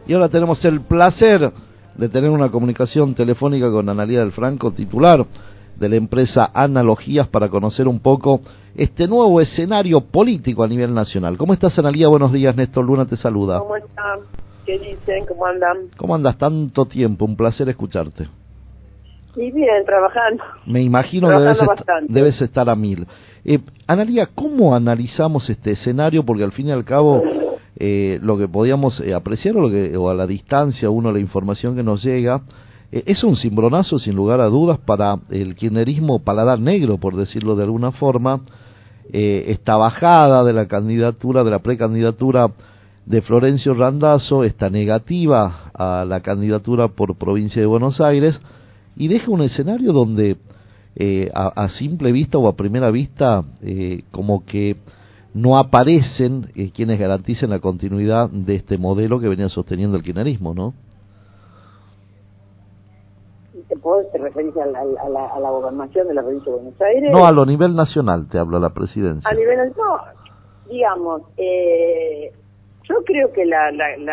Y ahora tenemos el placer de tener una comunicación telefónica con Analía del Franco, titular de la empresa Analogías, para conocer un poco este nuevo escenario político a nivel nacional. ¿Cómo estás, Analía? Buenos días, Néstor Luna te saluda. ¿Cómo están? ¿Qué dicen? ¿Cómo andan? ¿Cómo andas? Tanto tiempo, un placer escucharte. Y bien, trabajando. Me imagino que debes estar a mil. Analía, ¿cómo analizamos este escenario? Porque al fin y al cabo, lo que podíamos apreciar o a la distancia, la información que nos llega, es un cimbronazo sin lugar a dudas para el kirchnerismo paladar negro, por decirlo de alguna forma. Esta bajada de la candidatura, de la precandidatura de Florencio Randazzo, esta negativa a la candidatura por provincia de Buenos Aires, y deja un escenario donde a simple vista o a primera vista como que no aparecen quienes garanticen la continuidad de este modelo que venía sosteniendo el kirchnerismo, ¿no? ¿Te referís a la gobernación de la provincia de Buenos Aires? No, a lo nivel nacional te hablo, a la presidencia. A nivel no, digamos, yo creo que la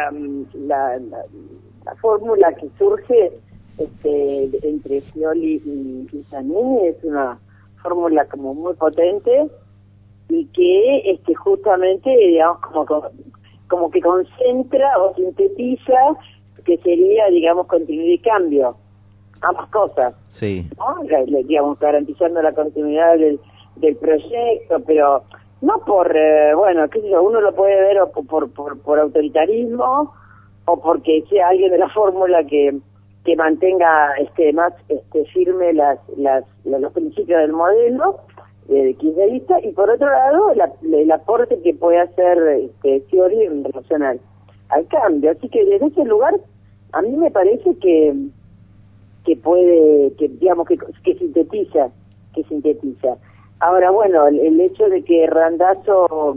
fórmula que surge entre Scioli y Zanini es una fórmula como muy potente y que justamente, digamos, como que concentra o sintetiza que sería, digamos, continuidad y cambio, ambas cosas, sí, ¿no? Digamos, garantizando la continuidad del proyecto, pero no por, bueno, qué sé yo, uno lo puede ver o por autoritarismo o porque sea alguien de la fórmula que mantenga más firme los principios del modelo de kirchnerista, y por otro lado el aporte que puede hacer Scioli en relación al cambio. Así que desde ese lugar a mí me parece que puede, digamos que sintetiza. Ahora, bueno, el hecho de que Randazzo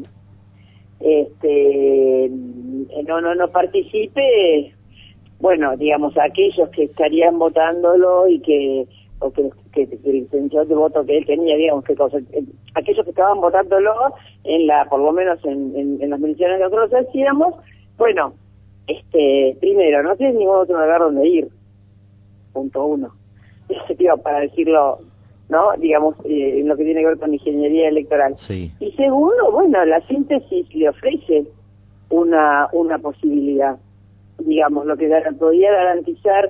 no participe, bueno, digamos, aquellos que estarían votándolo y que el intención de voto que él tenía, digamos, aquellos que estaban votándolo por lo menos en las mediciones que nosotros hacíamos, bueno, primero, no tiene ningún otro lugar donde ir, punto uno. Para decirlo, ¿no? Digamos, en lo que tiene que ver con ingeniería electoral. Sí. Y segundo, bueno, la síntesis le ofrece una posibilidad. Digamos, lo que podía garantizar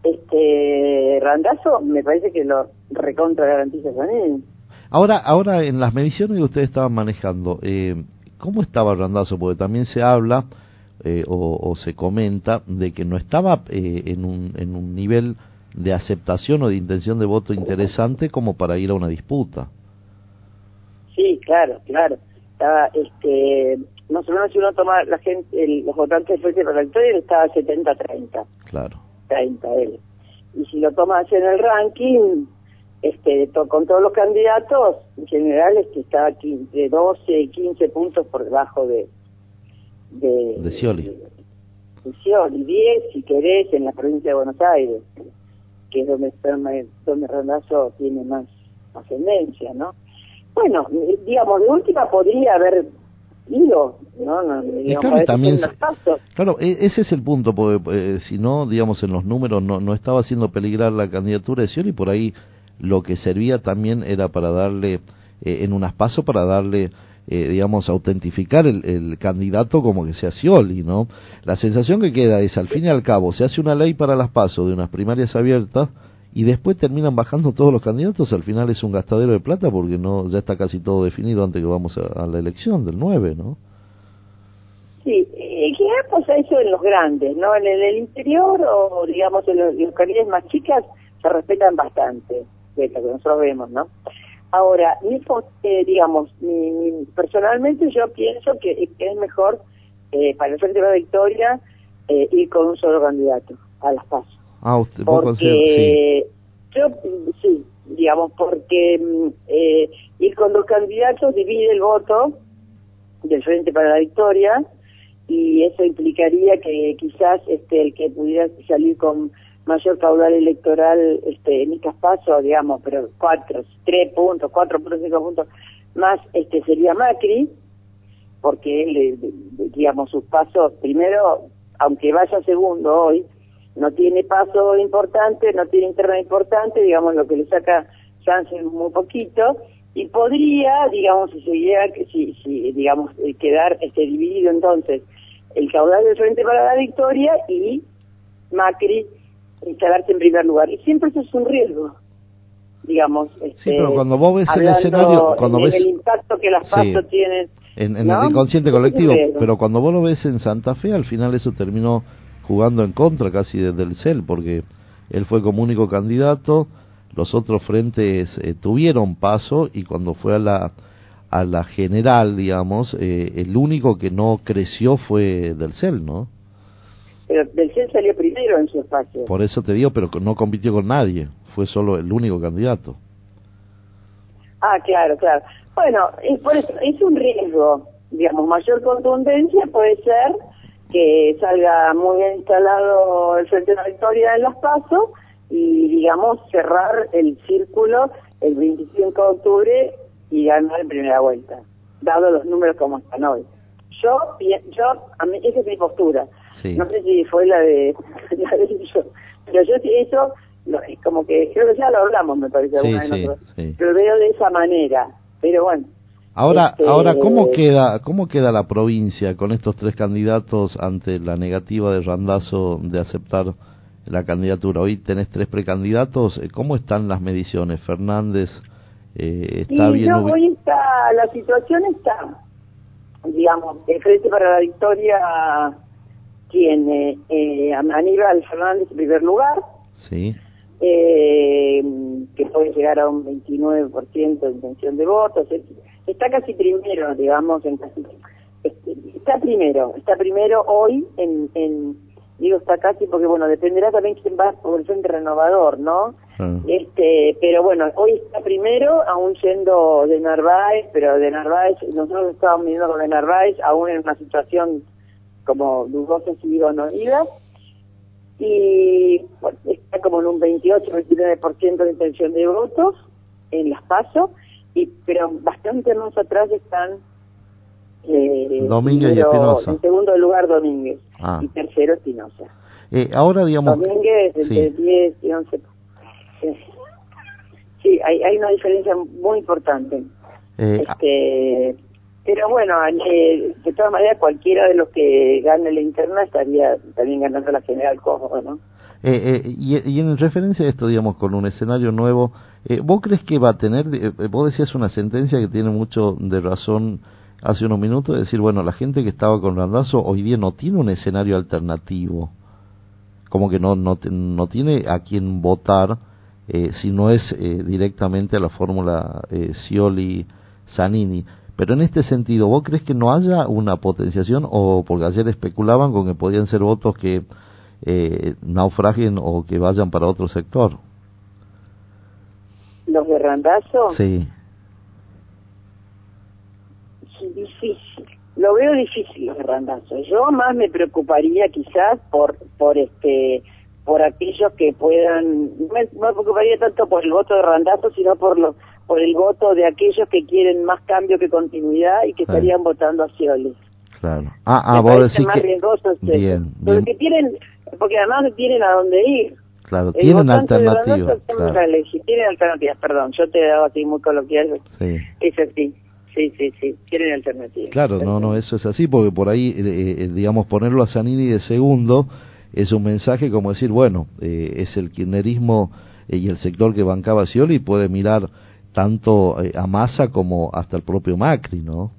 Randazzo, me parece que lo recontra garantiza Zanini. Ahora en las mediciones que ustedes estaban manejando, ¿cómo estaba Randazzo? Porque también se habla o se comenta de que no estaba en un nivel de aceptación o de intención de voto interesante como para ir a una disputa. Sí, claro. Estaba, más o menos, si uno toma los votantes del Frente para la Victoria, estaba 70-30. Claro. 30 él. Y si lo tomas en el ranking, con todos los candidatos, en general estaba aquí de 12 y 15 puntos por debajo de Scioli. De Scioli, 10 si querés en la provincia de Buenos Aires, que es donde Randazzo tiene más ascendencia, ¿no? Bueno, digamos, de última podría haber ido, ¿no? Claro, y también, claro, ese es el punto, porque si no, digamos, en los números no estaba haciendo peligrar la candidatura de Scioli, por ahí lo que servía también era para darle, en unas pasos, para darle, digamos, autentificar el candidato como que sea Scioli, ¿no? La sensación que queda es, al fin y al cabo, se hace una ley para las PASO de unas primarias abiertas y después terminan bajando todos los candidatos. Al final es un gastadero de plata porque ya está casi todo definido antes que vamos a la elección del 9, ¿no? Sí, en general pasa eso en los grandes, ¿no? En el interior o, digamos, en las localidades más chicas se respetan bastante, de lo que nosotros vemos, ¿no? Ahora, digamos, personalmente yo pienso que es mejor para el Frente de la Victoria ir con un solo candidato a las PASO. Porque sí, digamos, porque ir con dos candidatos divide el voto del Frente para la Victoria, y eso implicaría que quizás el que pudiera salir con mayor caudal electoral en estas PASO, digamos, pero 3 puntos, 4.5 puntos más, sería Macri, porque él, digamos, sus pasos, primero aunque vaya segundo hoy, no tiene paso importante, no tiene interna importante, digamos, lo que le saca chance muy poquito, y podría, digamos, si digamos, quedar dividido entonces el caudal del Frente para la Victoria y Macri instalarse en primer lugar. Y siempre eso es un riesgo, digamos. Sí, pero cuando vos ves el escenario, cuando ves el impacto que las PASO tienen en ¿no? el inconsciente colectivo, pero cuando vos lo ves en Santa Fe, al final eso terminó jugando en contra casi desde el CEL, porque él fue como único candidato, los otros frentes tuvieron paso, y cuando fue a la general, digamos, el único que no creció fue del CEL, ¿no? Pero del CEL salió primero en su espacio. Por eso te digo, pero no compitió con nadie, fue solo el único candidato. Ah, claro. Bueno, por eso, es un riesgo, digamos, mayor contundencia puede ser que salga muy bien instalado el Frente de la Victoria en los PASO y, digamos, cerrar el círculo el 25 de octubre y ganar en primera vuelta, dado los números como están hoy. A mí, esa es mi postura. Sí. No sé si fue la de yo, pero yo eso, como que creo que ya lo hablamos, me parece, alguna vez nosotros. Sí. Lo veo de esa manera, pero bueno. Ahora, ¿cómo queda la provincia con estos tres candidatos ante la negativa de Randazzo de aceptar la candidatura? Hoy tenés tres precandidatos, ¿cómo están las mediciones? Fernández está bien. Hoy la situación está, digamos, el Frente para la Victoria tiene a Aníbal Fernández en primer lugar, sí, que puede llegar a un 29% de intención de votos. Está casi primero, digamos, está primero hoy digo está casi porque, bueno, dependerá también quién va por el Frente Renovador, ¿no? Pero bueno, hoy está primero, aún yendo de Narváez, pero de Narváez, nosotros estábamos viendo con de Narváez, aún en una situación como dudosa si iba o no iba, y bueno, está como en un 28-29% de intención de votos en las PASO, pero bastante más atrás están Domínguez y Espinosa. En segundo lugar Domínguez y tercero Espinosa. Ahora, digamos, Domínguez entre 10 y 11. Sí, hay una diferencia muy importante. Pero bueno, de todas maneras cualquiera de los que gane la interna estaría también ganando la general cómodo, ¿no? Y en referencia a esto, digamos, con un escenario nuevo, ¿vos crees que va a tener, vos decías una sentencia que tiene mucho de razón hace unos minutos, de decir, bueno, la gente que estaba con Randazzo hoy día no tiene un escenario alternativo, como que no tiene a quién votar, si no es directamente a la fórmula Scioli-Zanini. Pero en este sentido, ¿vos crees que no haya una potenciación, o porque ayer especulaban con que podían ser votos que naufraguen o que vayan para otro sector? ¿Los de Randazzo? Sí. Sí, difícil. Lo veo difícil los de Randazzo. Yo más me preocuparía quizás por aquellos que puedan, no me preocuparía tanto por el voto de Randazzo, sino por el voto de aquellos que quieren más cambio que continuidad y que estarían votando a Scioli. Claro. Vos decís más que riesgoso bien. Porque porque además no tienen a dónde ir. Claro, tienen alternativas. Tienen alternativas, perdón, yo te he dado así muy coloquial. Sí. Es así. Sí, tienen alternativas. Claro, no, eso es así, porque por ahí, digamos, ponerlo a Zanini de segundo es un mensaje como decir, bueno, es el kirchnerismo y el sector que bancaba a Scioli, y puede mirar tanto a Massa como hasta el propio Macri, ¿no?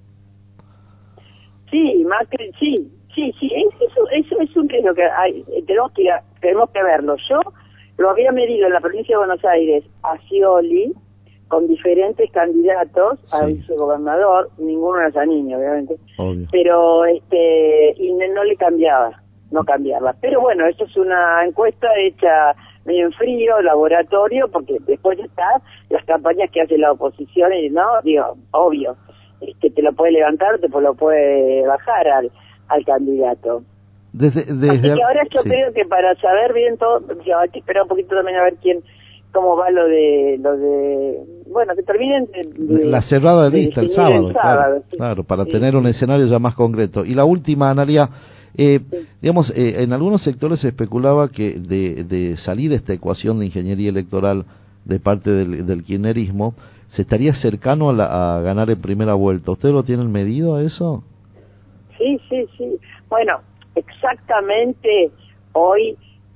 Sí, Macri, sí, eso es un riesgo que hay, tenemos que verlo. Yo lo había medido en la provincia de Buenos Aires a Scioli con diferentes candidatos a vicegobernador, ninguno era Zanini, obviamente. Obvio. Pero y no le cambiaba, no cambiaba. Pero bueno, eso es una encuesta hecha medio en frío, laboratorio, porque después están las campañas que hace la oposición y no, digo, obvio, te lo puede levantar, te lo puede bajar al candidato. Así que ahora yo creo que para saber bien todo, hay que esperar un poquito también a ver cómo va lo de bueno, que terminen la cerrada de lista el sábado, sábado, claro, para tener un escenario ya más concreto. Y la última, Analia, Digamos, en algunos sectores se especulaba que de salir esta ecuación de ingeniería electoral de parte del kirchnerismo, se estaría cercano a ganar en primera vuelta. ¿Ustedes lo tienen medido a eso? Sí. Bueno, exactamente hoy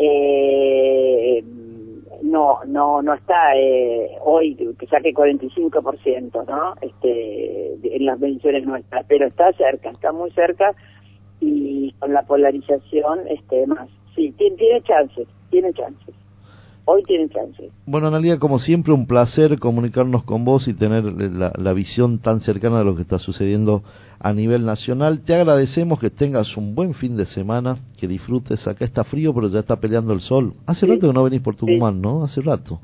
no está hoy que saque 45%, ¿no? En las mediciones nuestras, pero está cerca, está muy cerca, y con la polarización más. Sí, tiene chances. Hoy tienen chances. Bueno, Analía, como siempre, un placer comunicarnos con vos y tener la visión tan cercana de lo que está sucediendo a nivel nacional. Te agradecemos, que tengas un buen fin de semana, que disfrutes. Acá está frío, pero ya está peleando el sol. Hace rato que no venís por Tucumán, ¿no? Hace rato,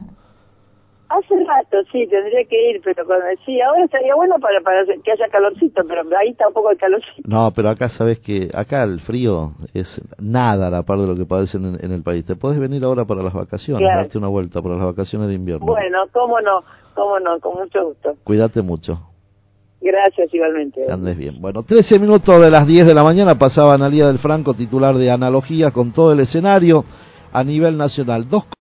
sí, tendría que ir, pero sí, ahora estaría bueno para que haya calorcito, pero ahí tampoco hay calorcito. No, pero acá sabes que acá el frío es nada a la par de lo que padecen en el país. Te podés venir ahora para las vacaciones, Claro. darte una vuelta para las vacaciones de invierno. Bueno, cómo no, con mucho gusto. Cuídate mucho. Gracias, igualmente. Que andes bien. Bueno, 13 minutos de las 10 de la mañana pasaba Analía del Franco, titular de Analogías, con todo el escenario a nivel nacional.